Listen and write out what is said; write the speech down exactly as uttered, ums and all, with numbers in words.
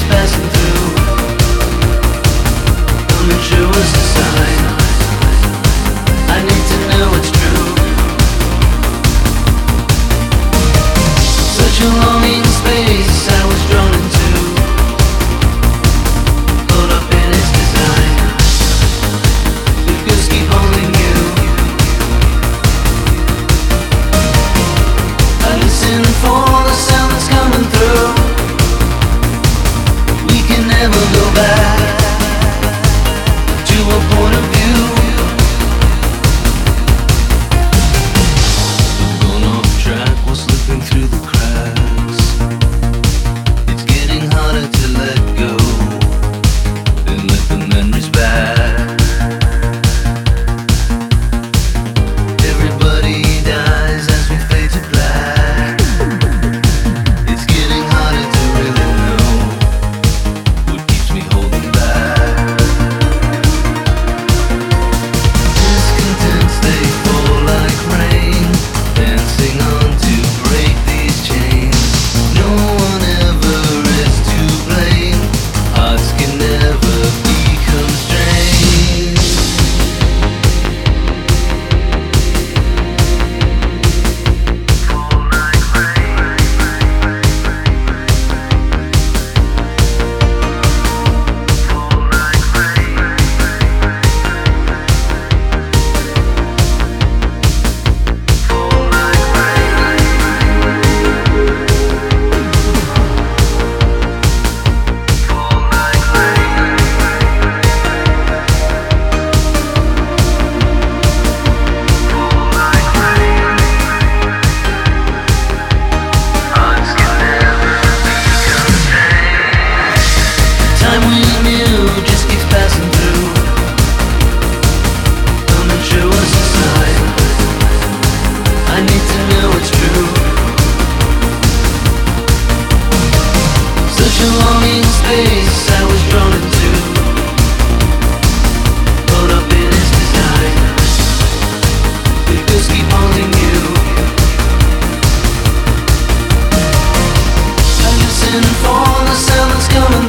keeps passing through. I'm not sure what's the sign. I need to know it's true. Such a longing space I was drawn into, caught up in its design. The ghosts keep holding you. I listen for the sound that's coming through. We can never go back to a point of view. We've gone off track, we're slipping through the cracks. It's getting harder to let go and let the memories back. Everybody dies as we fade to black. It's getting harder to really know what keeps me holding back. Discontents, they fall like rain, dancing on to break these chains. No one ever is to blame. Hearts can never become strange. Time we knew just keeps passing through. I'm not sure what's the sign. I need to know it's true. Such a longing space I was drawn into, caught up in its design. The ghosts keep haunting you. I listen for the sound that's coming